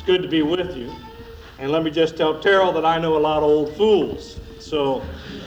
good to be with you. And let me just tell Terrell that I know a lot of old fools. So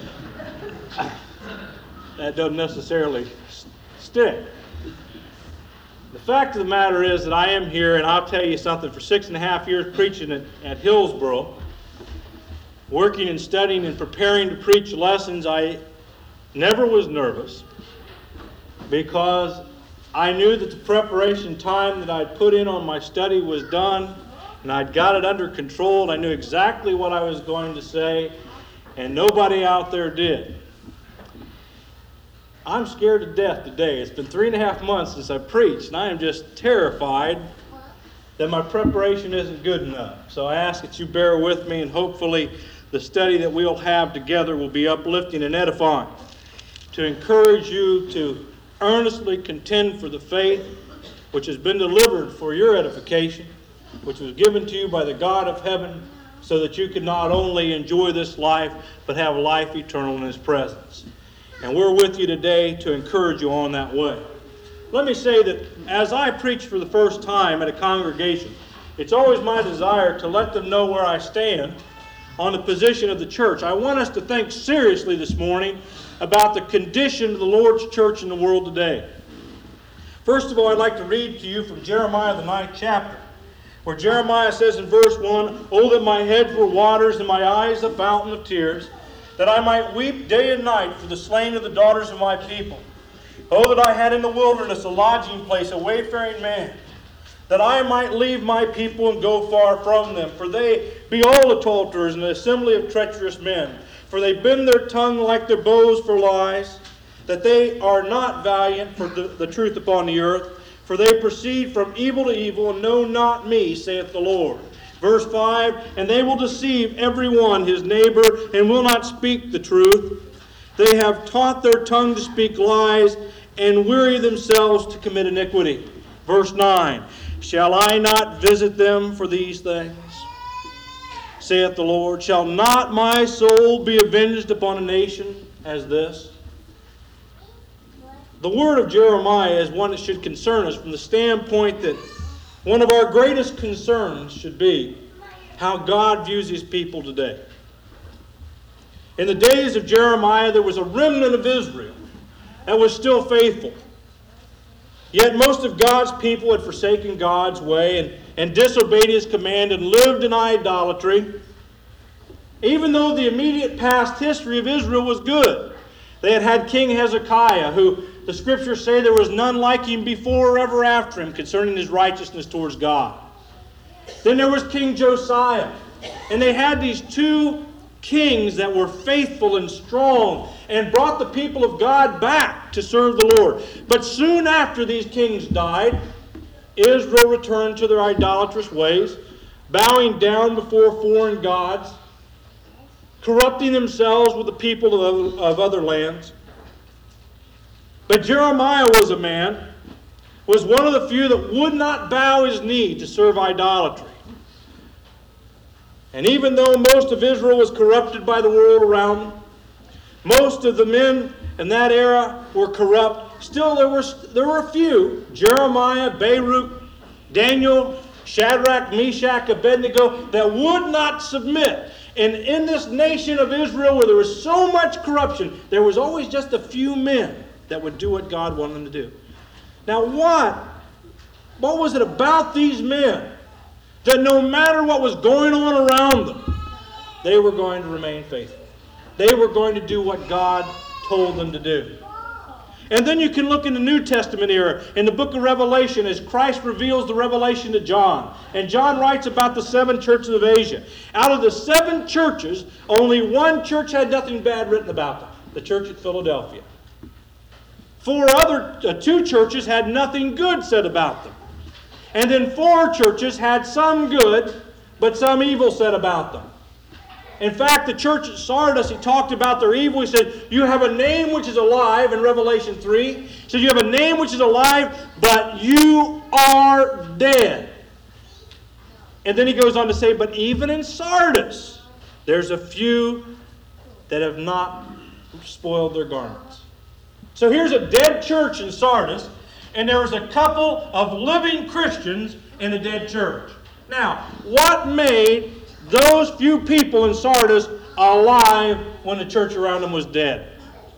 that doesn't necessarily stick. The fact of the matter is that I am here, and I'll tell you something, for 6.5 years preaching at Hillsboro, working and studying and preparing to preach lessons, I never was nervous because I knew that the preparation time that I'd put in on my study was done, and I'd got it under control. I knew exactly what I was going to say, and nobody out there did. I'm scared to death today. It's been 3.5 months since I preached, and I am just terrified that my preparation isn't good enough. So I ask that you bear with me, and hopefully the study that we'll have together will be uplifting and edifying, to encourage you to earnestly contend for the faith which has been delivered for your edification, which was given to you by the God of heaven, so that you can not only enjoy this life, but have life eternal in His presence. And we're with you today to encourage you on that way. Let me say that as I preach for the first time at a congregation, it's always my desire to let them know where I stand on the position of the church. I want us to think seriously this morning about the condition of the Lord's church in the world today. First of all, I'd like to read to you from Jeremiah, the 9th chapter, where Jeremiah says in verse 1, "Oh, that my head were waters and my eyes a fountain of tears, that I might weep day and night for the slain of the daughters of my people. Oh, that I had in the wilderness a lodging place, a wayfaring man, that I might leave my people and go far from them. For they be all adulterers and the assembly of treacherous men. For they bend their tongue like their bows for lies, that they are not valiant for the truth upon the earth. For they proceed from evil to evil, and know not me, saith the Lord." Verse 5, "And they will deceive every one his neighbor, and will not speak the truth. They have taught their tongue to speak lies, and weary themselves to commit iniquity." Verse 9, "Shall I not visit them for these things, saith the Lord? Shall not my soul be avenged upon a nation as this?" The word of Jeremiah is one that should concern us from the standpoint that one of our greatest concerns should be how God views His people today. In the days of Jeremiah, there was a remnant of Israel that was still faithful. Yet most of God's people had forsaken God's way and disobeyed His command and lived in idolatry, even though the immediate past history of Israel was good. They had had King Hezekiah, who the Scriptures say there was none like him before or ever after him concerning his righteousness towards God. Then there was King Josiah. And they had these two kings that were faithful and strong and brought the people of God back to serve the Lord. But soon after these kings died, Israel returned to their idolatrous ways, bowing down before foreign gods, corrupting themselves with the people of other lands. But Jeremiah was one of the few that would not bow his knee to serve idolatry. And even though most of Israel was corrupted by the world around them, most of the men in that era were corrupt, still there were a few, Jeremiah, Baruch, Daniel, Shadrach, Meshach, Abednego, that would not submit. And in this nation of Israel where there was so much corruption, there was always just a few men that would do what God wanted them to do. Now what was it about these men that no matter what was going on around them, they were going to remain faithful? They were going to do what God told them to do. And then you can look in the New Testament era, in the book of Revelation, as Christ reveals the revelation to John. And John writes about the 7 churches of Asia. Out of the 7 churches, only one church had nothing bad written about them, the church at Philadelphia. 2 churches had nothing good said about them. And then 4 churches had some good, but some evil said about them. In fact, the church at Sardis, he talked about their evil. He said, you have a name which is alive in Revelation 3. He said, you have a name which is alive, but you are dead. And then he goes on to say, but even in Sardis, there's a few that have not spoiled their garments. So here's a dead church in Sardis, and there was a couple of living Christians in a dead church. Now, what made those few people in Sardis alive when the church around them was dead?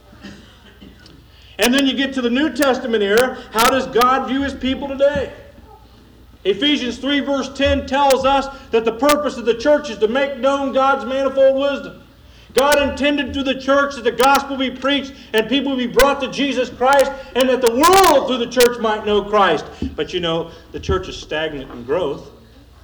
And then you get to the New Testament era. How does God view His people today? Ephesians 3 verse 10 tells us that the purpose of the church is to make known God's manifold wisdom. God intended through the church that the gospel be preached and people be brought to Jesus Christ, and that the world through the church might know Christ. But you know, the church is stagnant in growth.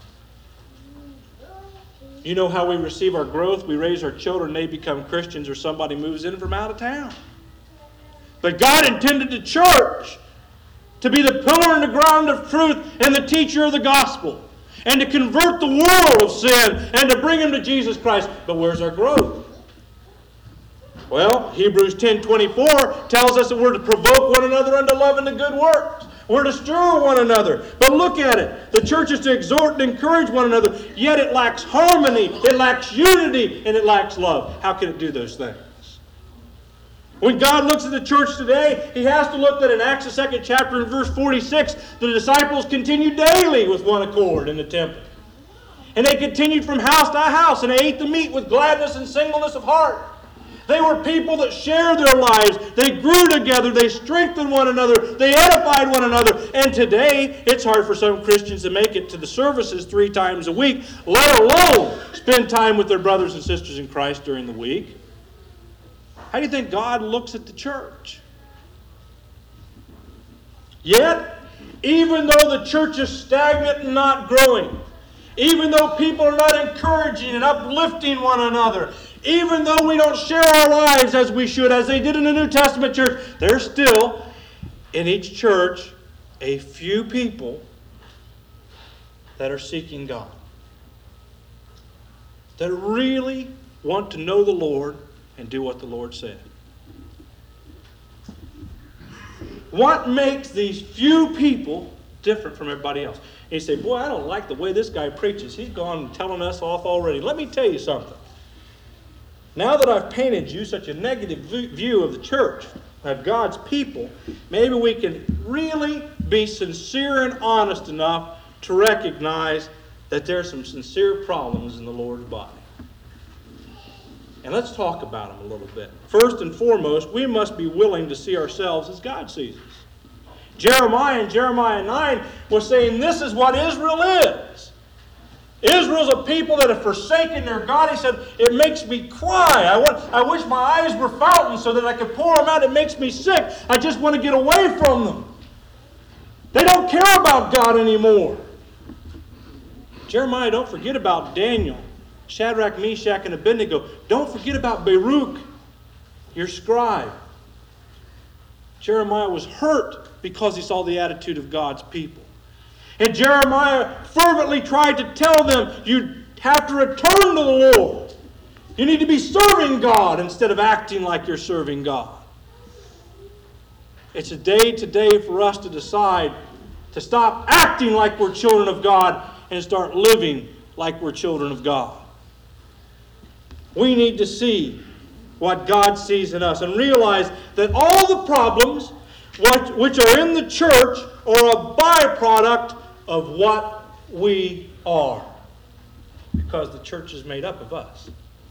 You know how we receive our growth? We raise our children, they become Christians, or somebody moves in from out of town. But God intended the church to be the pillar and the ground of truth and the teacher of the gospel, and to convert the world of sin and to bring them to Jesus Christ. But where's our growth? Well, Hebrews 10:24 tells us that we're to provoke one another unto love and to good works. We're to stir one another. But look at it. The church is to exhort and encourage one another, yet it lacks harmony, it lacks unity, and it lacks love. How can it do those things? When God looks at the church today, He has to look at in Acts the 2nd chapter and verse 46, the disciples continued daily with one accord in the temple. And they continued from house to house, and they ate the meat with gladness and singleness of heart. They were people that shared their lives. They grew together. They strengthened one another. They edified one another. And today, it's hard for some Christians to make it to the services 3 times a week, let alone spend time with their brothers and sisters in Christ during the week. How do you think God looks at the church? Yet, even though the church is stagnant and not growing, even though people are not encouraging and uplifting one another, even though we don't share our lives as we should, as they did in the New Testament church, there's still in each church a few people that are seeking God, that really want to know the Lord and do what the Lord said. What makes these few people different from everybody else? And you say, boy, I don't like the way this guy preaches. He's gone telling us off already. Let me tell you something. Now that I've painted you such a negative view of the church, of God's people, maybe we can really be sincere and honest enough to recognize that there are some sincere problems in the Lord's body. And let's talk about them a little bit. First and foremost, we must be willing to see ourselves as God sees us. Jeremiah in Jeremiah 9 was saying this is what Israel is. Israel's a people that have forsaken their God. He said, it makes me cry. I wish my eyes were fountains so that I could pour them out. It makes me sick. I just want to get away from them. They don't care about God anymore. Jeremiah, don't forget about Daniel, Shadrach, Meshach, and Abednego. Don't forget about Baruch, your scribe. Jeremiah was hurt because he saw the attitude of God's people. And Jeremiah fervently tried to tell them, you have to return to the Lord. You need to be serving God instead of acting like you're serving God. It's a day today for us to decide to stop acting like we're children of God and start living like we're children of God. We need to see what God sees in us and realize that all the problems which are in the church are a byproduct of what we are, because the church is made up of us.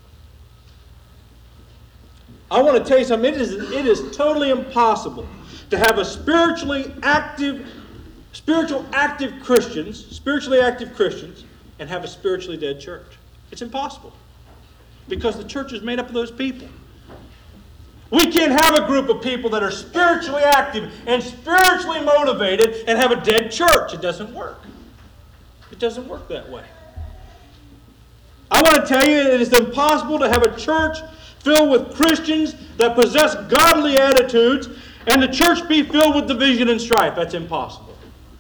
I want to tell you something. It is totally impossible to have a spiritually active Christians, and have a spiritually dead church. It's impossible, because the church is made up of those people. We can't have a group of people that are spiritually active and spiritually motivated and have a dead church. It doesn't work. It doesn't work that way. I want to tell you it is impossible to have a church filled with Christians that possess godly attitudes and the church be filled with division and strife. That's impossible.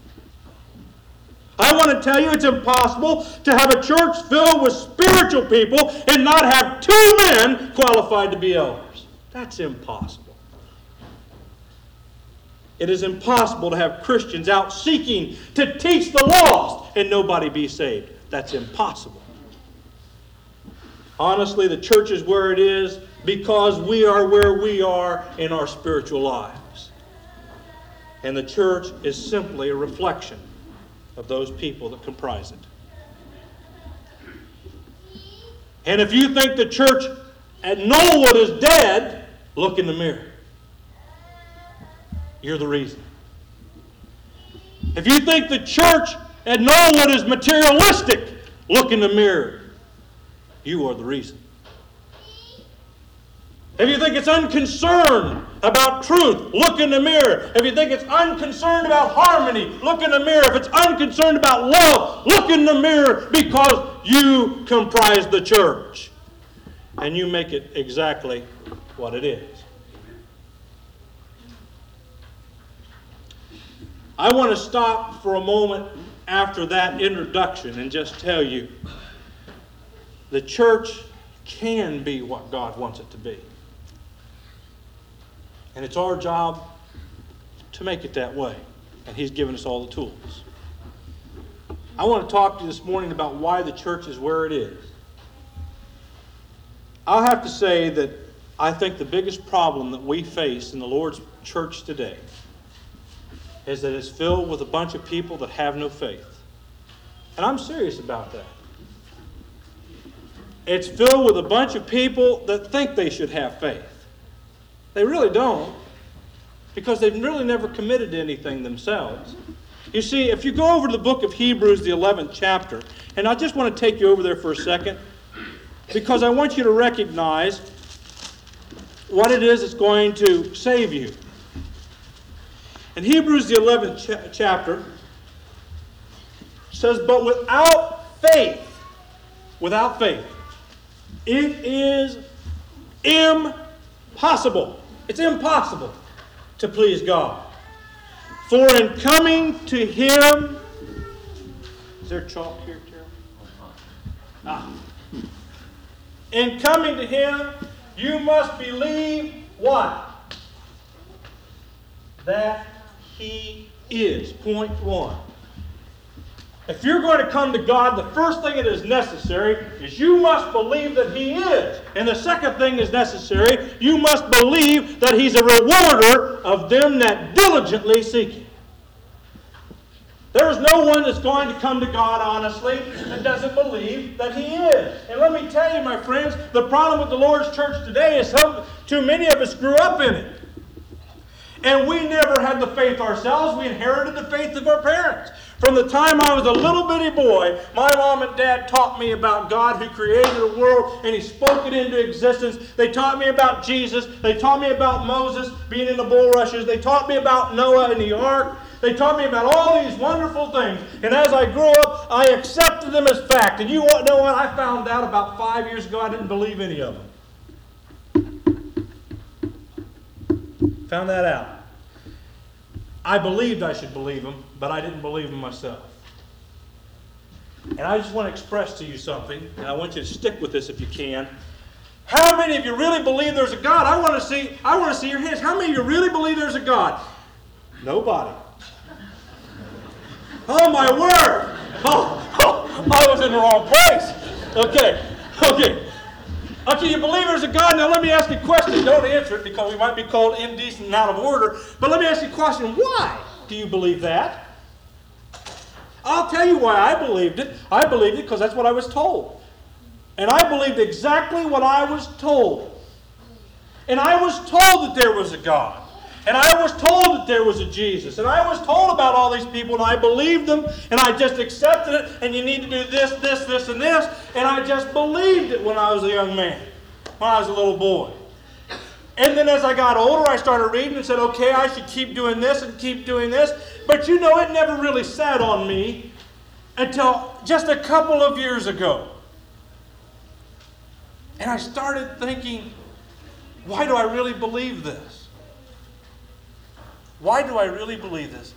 I want to tell you it's impossible to have a church filled with spiritual people and not have 2 men qualified to be elders. That's impossible. It is impossible to have Christians out seeking to teach the lost and nobody be saved. That's impossible. Honestly, the church is where it is because we are where we are in our spiritual lives. And the church is simply a reflection of those people that comprise it. And if you think the church at Knollwood is dead, look in the mirror. You're the reason. If you think the church at Knollwood is materialistic, look in the mirror. You are the reason. If you think it's unconcerned about truth, look in the mirror. If you think it's unconcerned about harmony, look in the mirror. If it's unconcerned about love, look in the mirror, because you comprise the church. And you make it exactly what it is. I want to stop for a moment after that introduction and just tell you the church can be what God wants it to be. And it's our job to make it that way. And He's given us all the tools. I want to talk to you this morning about why the church is where it is. I'll have to say that I think the biggest problem that we face in the Lord's church today is that it's filled with a bunch of people that have no faith. And I'm serious about that. It's filled with a bunch of people that think they should have faith. They really don't, because they've really never committed to anything themselves. You see, if you go over to the book of Hebrews, the 11th chapter, and I just want to take you over there for a second, because I want you to recognize what it is that's going to save you. In Hebrews, the 11th chapter, says, but without faith, it is impossible. It's impossible to please God. For in coming to Him, is there chalk here, Terrell? In coming to Him, you must believe what? That He is. Point one. If you're going to come to God, the first thing that is necessary is you must believe that He is. And the second thing is necessary, you must believe that He's a rewarder of them that diligently seek Him. There is no one that's going to come to God honestly that doesn't believe that He is. And let me tell you, my friends, the problem with the Lord's church today is too many of us grew up in it. And we never had the faith ourselves. We inherited the faith of our parents. From the time I was a little bitty boy, my mom and dad taught me about God who created the world and He spoke it into existence. They taught me about Jesus. They taught me about Moses being in the bulrushes. They taught me about Noah and the ark. They taught me about all these wonderful things. And as I grew up, I accepted them as fact. And you know what? I found out about 5 years ago I didn't believe any of them. Found that out. I believed I should believe them, but I didn't believe them myself. And I just want to express to you something, and I want you to stick with this if you can. How many of you really believe there's a God? I want to see your hands. How many of you really believe there's a God? Nobody. Oh, my word. I was in the wrong place. Okay. Okay, you believe there's a God? Now let me ask you a question. Don't answer it because we might be called indecent and out of order. But let me ask you a question. Why do you believe that? I'll tell you why I believed it. I believed it because that's what I was told. And I believed exactly what I was told. And I was told that there was a God. And I was told that there was a Jesus. And I was told about all these people, and I believed them, and I just accepted it, and you need to do this, and this. And I just believed it when I was a young man, when I was a little boy. And then as I got older, I started reading and said, okay, I should keep doing this and keep doing this. But you know, it never really sat on me until just a couple of years ago. And I started thinking, why do I really believe this? Why do I really believe this?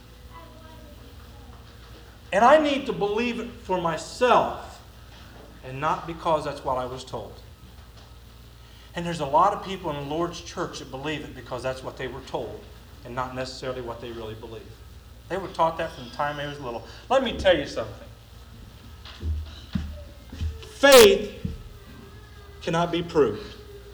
And I need to believe it for myself and not because that's what I was told. And there's a lot of people in the Lord's church that believe it because that's what they were told and not necessarily what they really believe. They were taught that from the time they was little. Let me tell you something. Faith cannot be proved.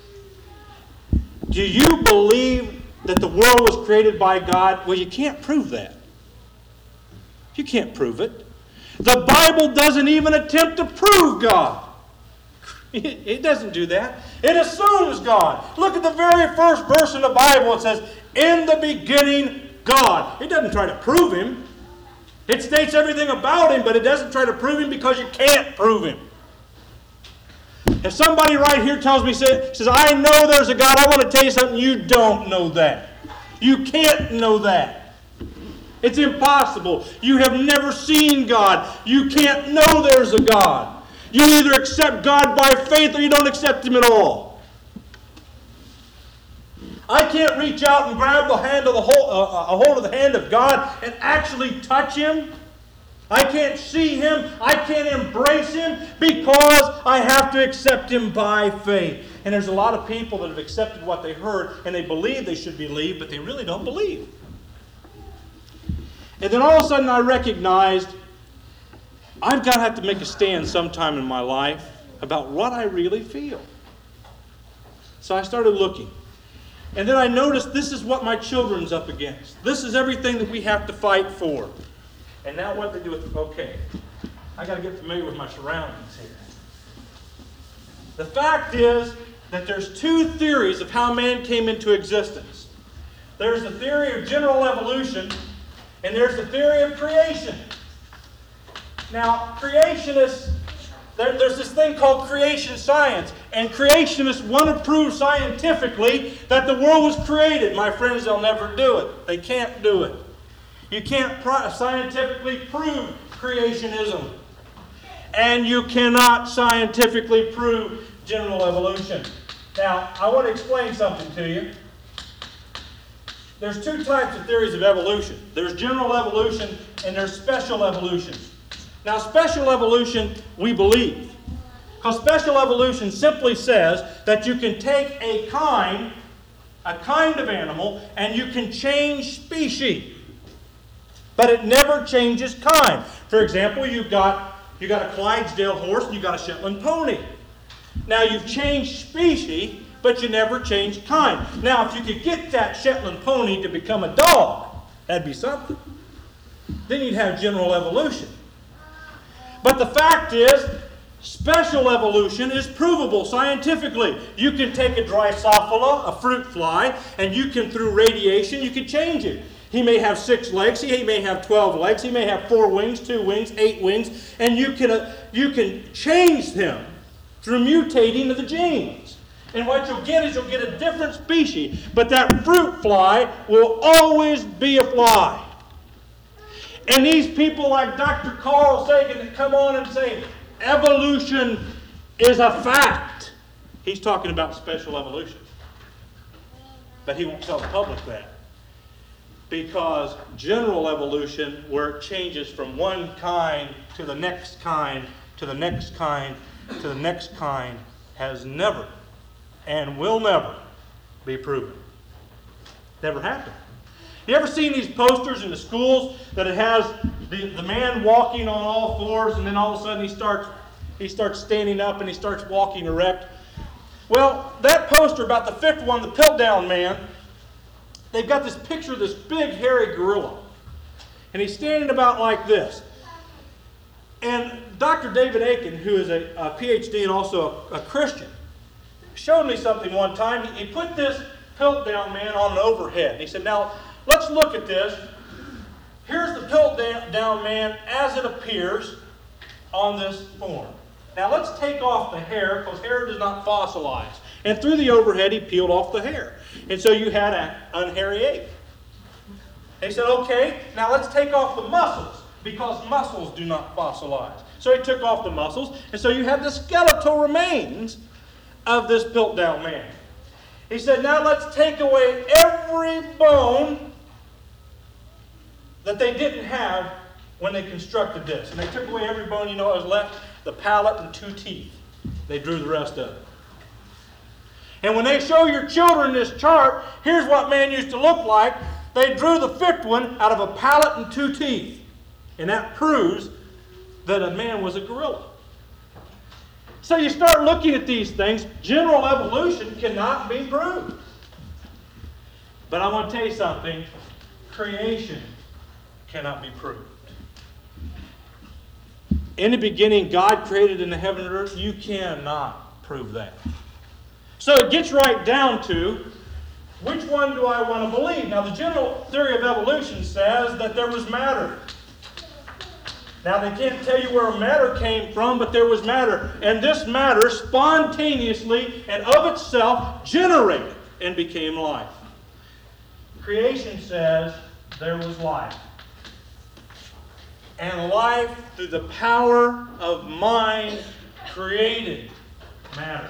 Do you believe that the world was created by God? Well, you can't prove that. You can't prove it. The Bible doesn't even attempt to prove God. It doesn't do that. It assumes God. Look at the very first verse in the Bible. It says, in the beginning, God. It doesn't try to prove Him. It states everything about Him, but it doesn't try to prove Him because you can't prove Him. If somebody right here tells me, says, I know there's a God, I want to tell you something, you don't know that. You can't know that. It's impossible. You have never seen God. You can't know there's a God. You either accept God by faith or you don't accept Him at all. I can't reach out and grab the hand of a hold of the hand of God and actually touch Him. I can't see Him. I can't embrace Him because I have to accept Him by faith. And there's a lot of people that have accepted what they heard and they believe they should believe, but they really don't believe. And then all of a sudden I recognized I've got to have to make a stand sometime in my life about what I really feel. So I started looking. And then I noticed this is what my children's up against. This is everything that we have to fight for. And now what they do with, okay, I got to get familiar with my surroundings here. The fact is that there's two theories of how man came into existence. There's the theory of general evolution, and there's the theory of creation. Now, creationists, there's this thing called creation science. And creationists want to prove scientifically that the world was created. My friends, they'll never do it. They can't do it. You can't scientifically prove creationism. And you cannot scientifically prove general evolution. Now, I want to explain something to you. There's two types of theories of evolution. There's general evolution and there's special evolution. Now, special evolution, we believe. Because special evolution simply says that you can take a kind of animal, and you can change species. But it never changes kind. For example, you got a Clydesdale horse and you got a Shetland pony. Now, you've changed species, but you never changed kind. Now, if you could get that Shetland pony to become a dog, that'd be something. Then you'd have general evolution. But the fact is, special evolution is provable scientifically. You can take a Drosophila, a fruit fly, and you can, through radiation, you can change it. He may have 6 legs, he may have 12 legs, he may have 4 wings, 2 wings, 8 wings, and you can change him through mutating of the genes. And what you'll get is you'll get a different species, but that fruit fly will always be a fly. And these people like Dr. Carl Sagan that come on and say, evolution is a fact. He's talking about special evolution. But he won't tell the public that. Because general evolution, where it changes from one kind to the next kind, to the next kind, to the next kind, has never and will never be proven. Never happened. You ever seen these posters in the schools that it has the man walking on all fours and then all of a sudden he starts standing up and he starts walking erect? Well, that poster about the 5th one, the Piltdown Man, they've got this picture of this big hairy gorilla. And he's standing about like this. And Dr. David Aiken, who is a PhD and also a Christian, showed me something one time. He put this Piltdown Man on an overhead. And he said, now, let's look at this. Here's the Piltdown Man as it appears on this form. Now let's take off the hair, because hair does not fossilize. And through the overhead, he peeled off the hair. And so you had an unhairy ape. He said, okay, now let's take off the muscles, because muscles do not fossilize. So he took off the muscles, and so you have the skeletal remains of this Piltdown Man. He said, now let's take away every bone that they didn't have when they constructed this. And they took away every bone, you know what was left? The palate and 2 teeth. They drew the rest of it. And when they show your children this chart, here's what man used to look like. They drew the 5th one out of a palate and 2 teeth. And that proves that a man was a gorilla. So you start looking at these things. General evolution cannot be proved. But I want to tell you something. Creation cannot be proved. In the beginning, God created in the heaven and earth. You cannot prove that. So it gets right down to, which one do I want to believe? Now, the general theory of evolution says that there was matter. Now, they can't tell you where matter came from, but there was matter. And this matter spontaneously and of itself generated and became life. Creation says there was life. And life, through the power of mind, created matter.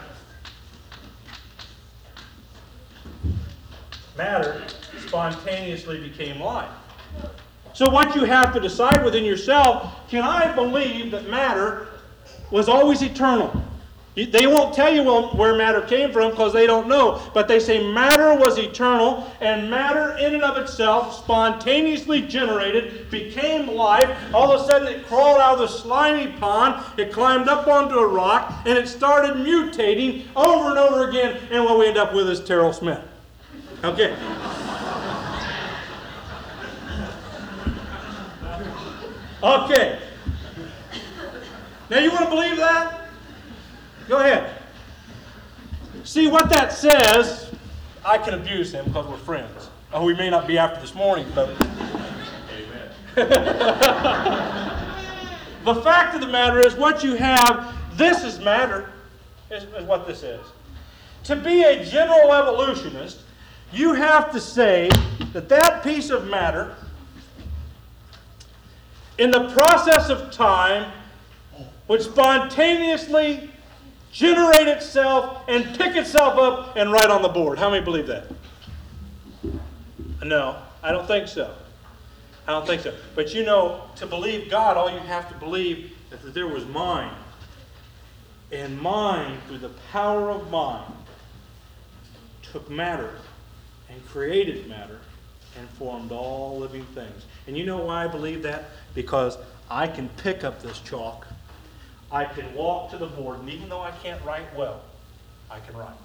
Matter spontaneously became life. So what you have to decide within yourself, can I believe that matter was always eternal? They won't tell you where matter came from because they don't know. But they say matter was eternal, and matter in and of itself, spontaneously generated, became life. All of a sudden it crawled out of the slimy pond, it climbed up onto a rock, and it started mutating over and over again. And what we end up with is Terrell Smith. Okay. Okay. Now you want to believe that? Go ahead. See what that says. I can abuse him because we're friends. Oh, we may not be after this morning, but amen. The fact of the matter is, what you have, this is matter, is what this is. To be a general evolutionist, you have to say that that piece of matter, in the process of time, would spontaneously generate itself and pick itself up and write on the board. How many believe that? No, I don't think so. I don't think so. But you know, to believe God, all you have to believe is that there was mind. And mind, through the power of mind, took matter and created matter and formed all living things. And you know why I believe that? Because I can pick up this chalk, I can walk to the board, and even though I can't write well, I can write.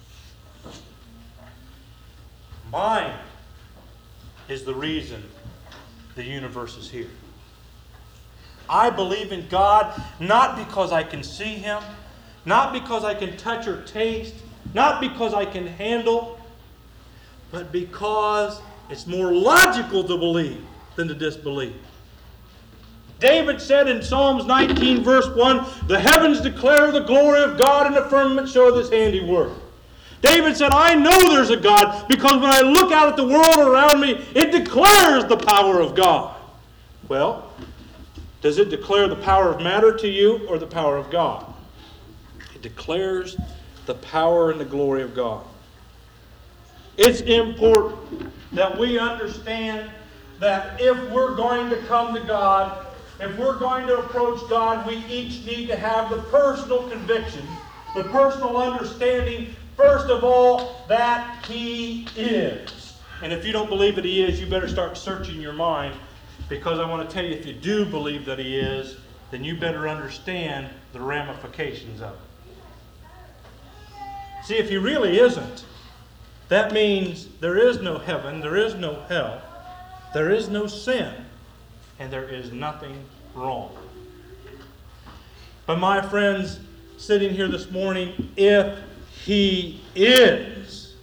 Mind is the reason the universe is here. I believe in God not because I can see Him, not because I can touch or taste, not because I can handle, but because it's more logical to believe than to disbelieve. David said in Psalms 19 verse 1, "The heavens declare the glory of God, and the firmament showeth His handiwork." David said, I know there's a God because when I look out at the world around me, it declares the power of God. Well, does it declare the power of matter to you or the power of God? It declares the power and the glory of God. It's important that we understand that if we're going to come to God, if we're going to approach God, we each need to have the personal conviction, the personal understanding, first of all, that He is. And if you don't believe that He is, you better start searching your mind, because I want to tell you, if you do believe that He is, then you better understand the ramifications of it. See, if He really isn't, that means there is no heaven, there is no hell, there is no sin, and there is nothing wrong. But my friends, sitting here this morning, if He is,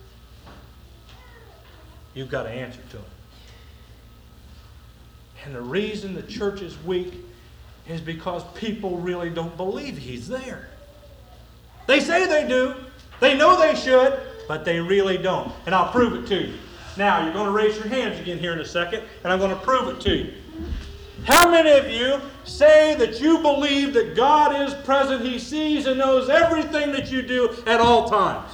you've got to answer to Him. And the reason the church is weak is because people really don't believe He's there. They say they do. They know they should, but they really don't. And I'll prove it to you. Now, you're going to raise your hands again here in a second, and I'm going to prove it to you. How many of you say that you believe that God is present, He sees and knows everything that you do at all times?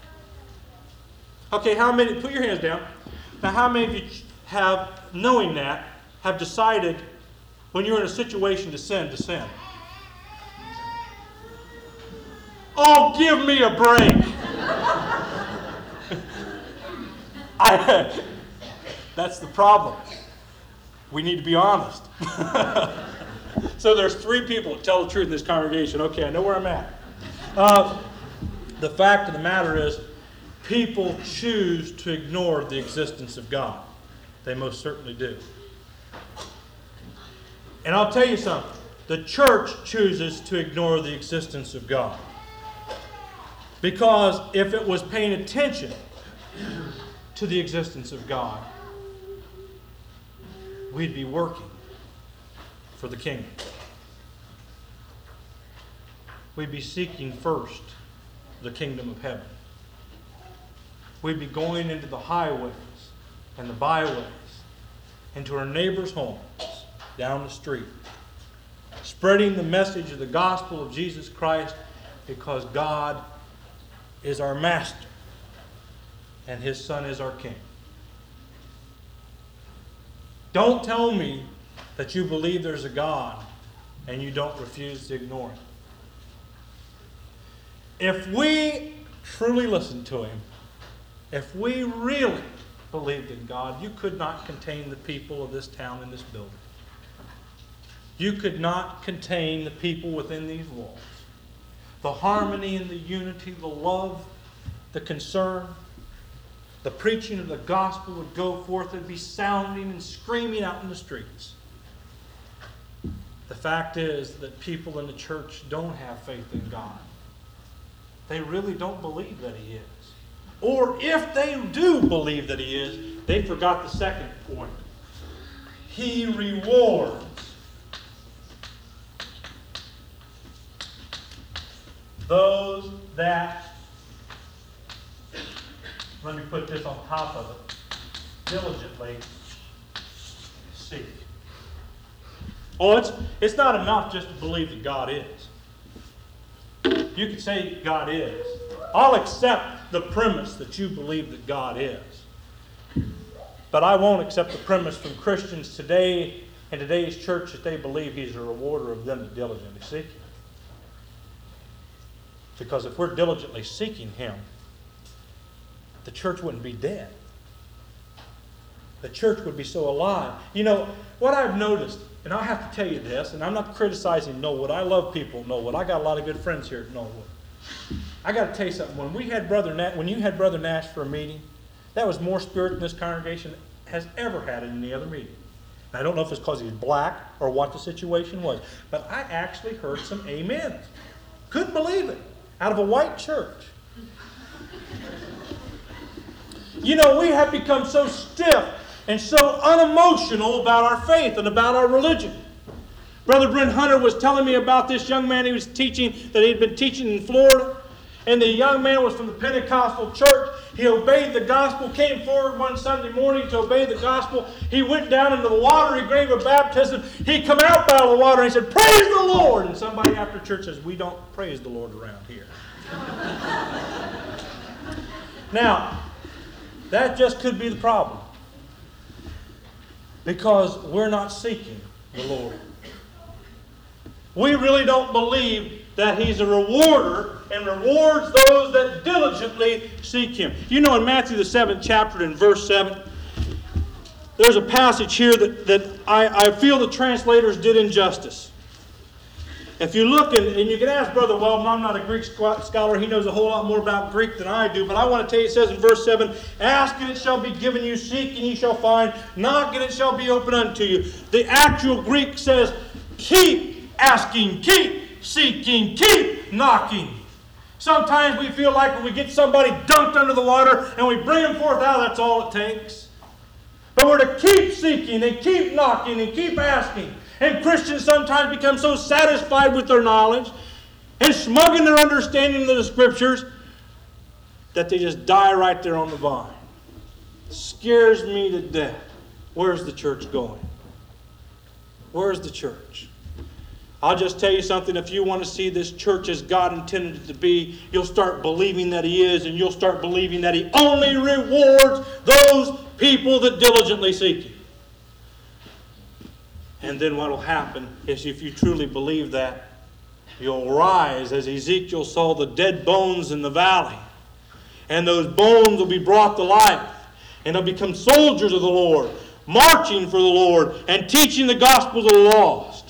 Okay, how many, put your hands down. Now, how many of you have, knowing that, have decided when you're in a situation to sin, to sin? Oh, give me a break. That's the problem. We need to be honest. So there's 3 people that tell the truth in this congregation. Okay, I know where I'm at. The fact of the matter is, people choose to ignore the existence of God. They most certainly do. And I'll tell you something. The church chooses to ignore the existence of God. Because if it was paying attention to the existence of God, we'd be working for the kingdom. We'd be seeking first the kingdom of heaven. We'd be going into the highways and the byways, into our neighbors' homes, down the street, spreading the message of the gospel of Jesus Christ, because God is our master and His Son is our King. Don't tell me that you believe there's a God and you don't refuse to ignore Him. If we truly listen to Him, if we really believed in God, you could not contain the people of this town in this building. You could not contain the people within these walls. The harmony and the unity, the love, the concern, the preaching of the gospel would go forth and be sounding and screaming out in the streets. The fact is that people in the church don't have faith in God. They really don't believe that He is. Or if they do believe that He is, they forgot the second point. He rewards those that, let me put this on top of it, diligently seek. Oh, it's not enough just to believe that God is. You can say God is. I'll accept the premise that you believe that God is. But I won't accept the premise from Christians today in today's church that they believe He's a rewarder of them that diligently seek Him. Because if we're diligently seeking Him, the church wouldn't be dead. The church would be so alive. You know, what I've noticed, and I'll have to tell you this, and I'm not criticizing Knollwood. I love people at Knollwood. I got a lot of good friends here at Knollwood. I got to tell you something. When you had Brother Nash for a meeting, that was more spirit than this congregation has ever had in any other meeting. And I don't know if it's because he's black or what the situation was, but I actually heard some amens. Couldn't believe it. Out of a white church. You know, we have become so stiff and so unemotional about our faith and about our religion. Brother Brent Hunter was telling me about this young man he was teaching, that he'd been teaching in Florida. And the young man was from the Pentecostal church. He obeyed the gospel, came forward one Sunday morning to obey the gospel. He went down into the water. He gave a baptism. He come out out of the water and he said, "Praise the Lord." And somebody after church says, "We don't praise the Lord around here." Now, that just could be the problem. Because we're not seeking the Lord. We really don't believe that He's a rewarder and rewards those that diligently seek Him. You know, in Matthew the 7th chapter in verse 7, there's a passage here that I feel the translators did injustice. If you look, and you can ask Brother Weldon, I'm not a Greek scholar, he knows a whole lot more about Greek than I do, but I want to tell you, it says in verse 7, "Ask and it shall be given you, seek and ye shall find, knock and it shall be opened unto you." The actual Greek says, keep asking, keep seeking, keep knocking. Sometimes we feel like when we get somebody dunked under the water and we bring them forth out, that's all it takes. But we're to keep seeking and keep knocking and keep asking. And Christians sometimes become so satisfied with their knowledge and smug in their understanding of the Scriptures that they just die right there on the vine. It scares me to death. Where's the church going? Where's the church? I'll just tell you something. If you want to see this church as God intended it to be, you'll start believing that He is, and you'll start believing that He only rewards those people that diligently seek Him. And then what will happen is, if you truly believe that, you'll rise as Ezekiel saw the dead bones in the valley. And those bones will be brought to life. And they'll become soldiers of the Lord, marching for the Lord and teaching the gospel to the lost.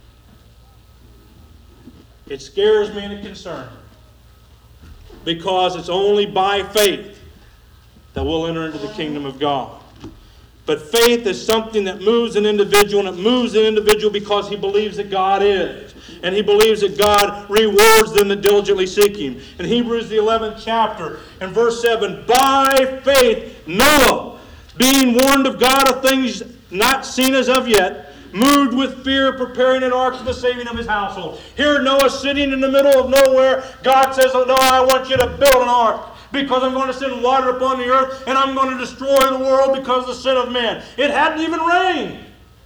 It scares me and it concerns me. Because it's only by faith that we'll enter into the kingdom of God. But faith is something that moves an individual, and it moves an individual because he believes that God is. And he believes that God rewards them that diligently seek Him. In Hebrews the 11th chapter, in verse 7, by faith Noah, being warned of God of things not seen as of yet, moved with fear, preparing an ark for the saving of his household. Here Noah sitting in the middle of nowhere. God says, oh, Noah, I want you to build an ark, because I'm going to send water upon the earth, and I'm going to destroy the world because of the sin of man. It hadn't even rained.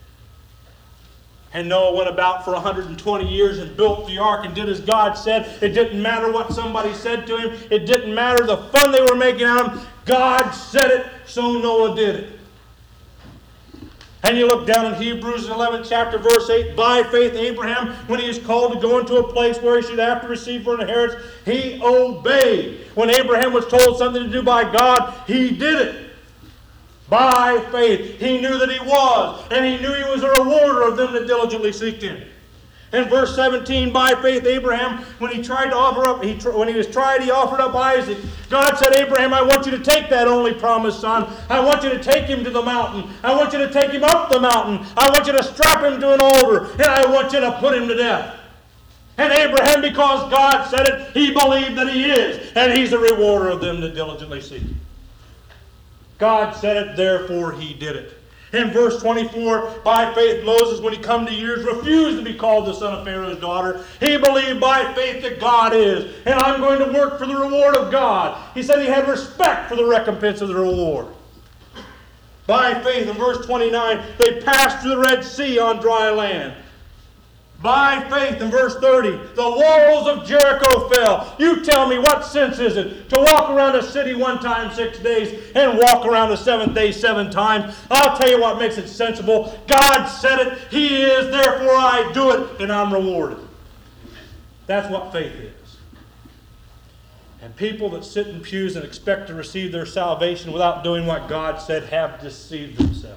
And Noah went about for 120 years and built the ark and did as God said. It didn't matter what somebody said to him. It didn't matter the fun they were making out of him. God said it, so Noah did it. And you look down in Hebrews 11th chapter, verse 8. By faith Abraham, when he was called to go into a place where he should have to receive for an inheritance, he obeyed. When Abraham was told something to do by God, he did it. By faith. He knew that he was. And he knew he was a rewarder of them that diligently seek Him. In verse 17, by faith Abraham, when he tried to offer up, when he was tried, he offered up Isaac. God said, Abraham, I want you to take that only promised son. I want you to take him to the mountain. I want you to take him up the mountain. I want you to strap him to an altar. And I want you to put him to death. And Abraham, because God said it, he believed that he is. And he's a rewarder of them that diligently seek Him. God said it, therefore he did it. In verse 24, by faith Moses, when he come to years, refused to be called the son of Pharaoh's daughter. He believed by faith that God is, and I'm going to work for the reward of God. He said he had respect for the recompense of the reward. By faith, in verse 29, they passed through the Red Sea on dry land. By faith, in verse 30, the walls of Jericho fell. You tell me, what sense is it to walk around a city one time 6 days and walk around the seventh day 7 times? I'll tell you what makes it sensible. God said it, He is, therefore I do it, and I'm rewarded. That's what faith is. And people that sit in pews and expect to receive their salvation without doing what God said have deceived themselves.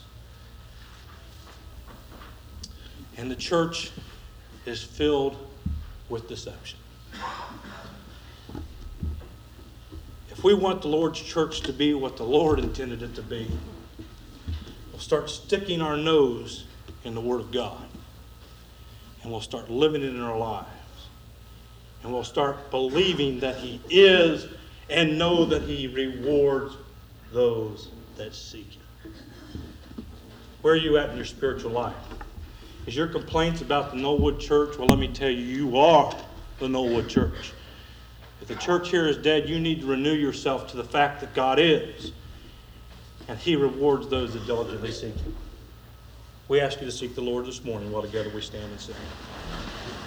And the church is filled with deception. If we want the Lord's church to be what the Lord intended it to be, we'll start sticking our nose in the Word of God. And we'll start living it in our lives. And we'll start believing that He is and know that He rewards those that seek Him. Where are you at in your spiritual life? Is your complaints about the Knollwood Church? Well, let me tell you, you are the Knollwood Church. If the church here is dead, you need to renew yourself to the fact that God is. And He rewards those that diligently seek Him. We ask you to seek the Lord this morning while together we stand and sing.